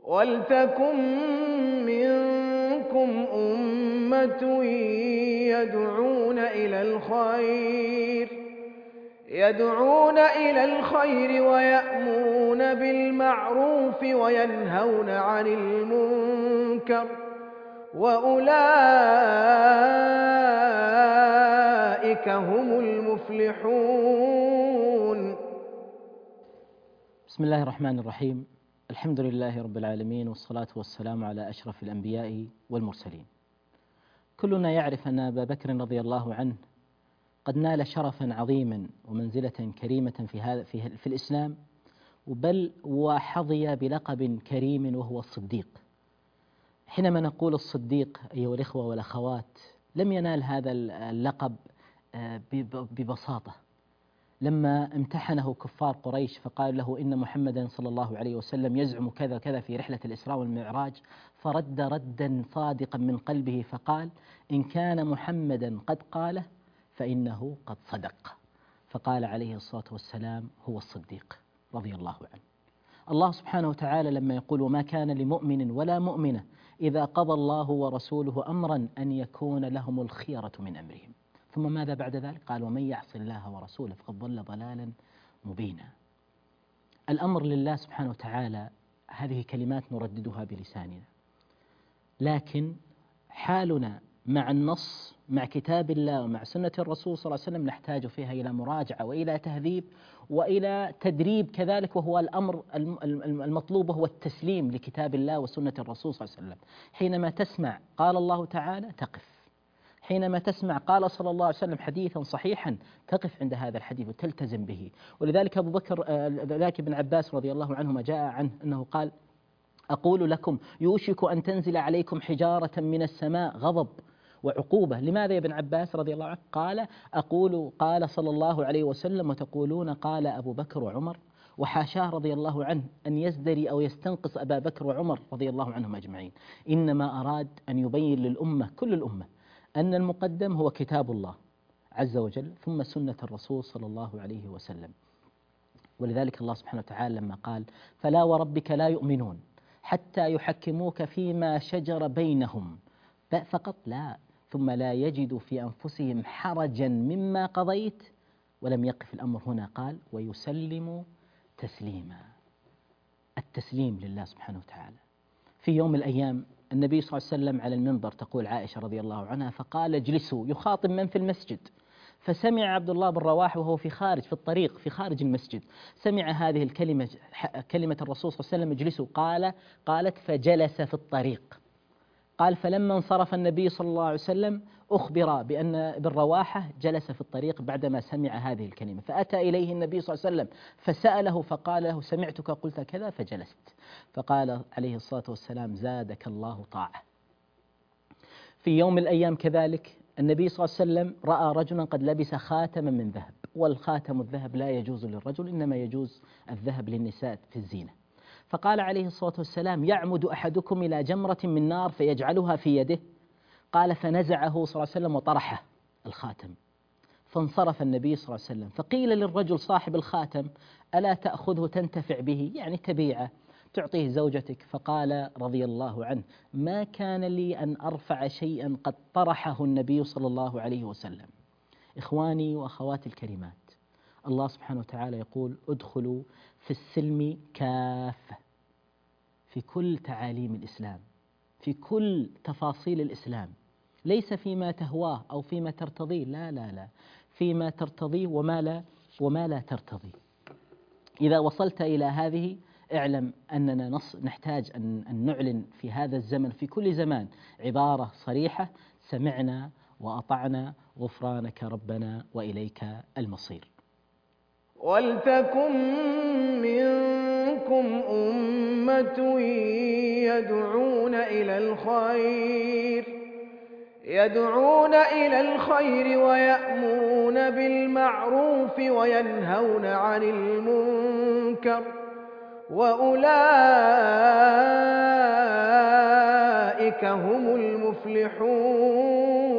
وَلْتَكُن مِّنكُمْ أُمَّةٌ يَدْعُونَ إِلَى الْخَيْرِ وَيَأْمُرُونَ بِالْمَعْرُوفِ وَيَنْهَوْنَ عَنِ الْمُنكَرِ ۚ وَأُولَٰئِكَ هُمُ الْمُفْلِحُونَ. بسم الله الرحمن الرحيم. الحمد لله رب العالمين، والصلاة والسلام على أشرف الأنبياء والمرسلين. كلنا يعرف أن أبا بكر رضي الله عنه قد نال شرفا عظيما ومنزلة كريمة في الإسلام، بل وحظي بلقب كريم وهو الصديق. حينما نقول الصديق أيها الإخوة والأخوات، لم ينال هذا اللقب ببساطة. لما امتحنه كفار قريش فقال له إن محمدا صلى الله عليه وسلم يزعم كذا كذا في رحلة الإسراء والمعراج، فرد ردا صادقا من قلبه فقال: إن كان محمدا قد قاله فإنه قد صدق. فقال عليه الصلاة والسلام: هو الصديق رضي الله عنه. الله سبحانه وتعالى لما يقول: وما كان لمؤمن ولا مؤمنة إذا قضى الله ورسوله أمرا أن يكون لهم الخيرة من أمرهم، ثم ماذا بعد ذلك؟ قال: ومن يعص الله ورسوله فقد ضل ضلالا مبينا. الأمر لله سبحانه وتعالى، هذه كلمات نرددها بلساننا، لكن حالنا مع النص، مع كتاب الله ومع سنة الرسول صلى الله عليه وسلم، نحتاج فيها إلى مراجعة وإلى تهذيب وإلى تدريب كذلك، وهو الأمر المطلوب هو التسليم لكتاب الله وسنة الرسول صلى الله عليه وسلم. حينما تسمع قال الله تعالى تقف، حينما تسمع قال صلى الله عليه وسلم حديثا صحيحا تقف عند هذا الحديث وتلتزم به. ولذلك أبو بكر ذاك ابن عباس رضي الله عنهما جاء عنه أنه قال: أقول لكم يوشك أن تنزل عليكم حجارة من السماء غضب وعقوبة. لماذا يا ابن عباس رضي الله عنه؟ قال: أقول قال صلى الله عليه وسلم وتقولون قال أبو بكر وعمر. وحاشاه رضي الله عنه أن يزدري أو يستنقص أبا بكر وعمر رضي الله عنهم أجمعين، إنما أراد أن يبين للأمة كل الأمة أن المقدم هو كتاب الله عز وجل ثم سنة الرسول صلى الله عليه وسلم. ولذلك الله سبحانه وتعالى لما قال: فلا وربك لا يؤمنون حتى يحكموك فيما شجر بينهم فقط، لا، ثم لا يجدوا في أنفسهم حرجا مما قضيت. ولم يقف الأمر هنا، قال: ويسلموا تسليما. التسليم لله سبحانه وتعالى. في يوم من الأيام النبي صلى الله عليه وسلم على المنبر، تقول عائشة رضي الله عنها، فقال: اجلسوا، يخاطب من في المسجد. فسمع عبد الله بن رواحة وهو في الطريق في خارج المسجد، سمع هذه الكلمة، كلمة الرسول صلى الله عليه وسلم: اجلسوا. قالت: فجلس في الطريق. قال: فلما انصرف النبي صلى الله عليه وسلم أخبر بأن ابن رواحة جلس في الطريق بعدما سمع هذه الكلمة، فأتى إليه النبي صلى الله عليه وسلم فسأله فقال له: سمعتك قلت كذا فجلست. فقال عليه الصلاة والسلام: زادك الله طاعة. في يوم من الأيام كذلك النبي صلى الله عليه وسلم رأى رجلا قد لبس خاتما من ذهب، والخاتم الذهب لا يجوز للرجل، إنما يجوز الذهب للنساء في الزينة. فقال عليه الصلاة والسلام: يعمد أحدكم إلى جمرة من نار فيجعلها في يده؟ قال: فنزعه صلى الله عليه وسلم وطرحه الخاتم. فانصرف النبي صلى الله عليه وسلم، فقيل للرجل صاحب الخاتم: ألا تأخذه تنتفع به، يعني تبيعه تعطيه زوجتك؟ فقال رضي الله عنه: ما كان لي أن أرفع شيئا قد طرحه النبي صلى الله عليه وسلم. إخواني وأخواتي الكريمات، الله سبحانه وتعالى يقول: ادخلوا في السلم كافة، في كل تعاليم الإسلام، في كل تفاصيل الإسلام، ليس فيما تهواه أو فيما ترتضيه، لا لا لا، فيما ترتضيه وما لا ترتضيه. إذا وصلت إلى هذه اعلم أننا نحتاج أن نعلن في هذا الزمن، في كل زمان، عبارة صريحة: سمعنا وأطعنا، غفرانك ربنا وإليك المصير. وَلْتَكُن مِّنكُمْ أُمَّةٌ يَدْعُونَ إِلَى الْخَيْرِ وَيَأْمُرُونَ بِالْمَعْرُوفِ وَيَنْهَوْنَ عَنِ الْمُنكَرِ ۚ وَأُولَٰئِكَ هُمُ الْمُفْلِحُونَ.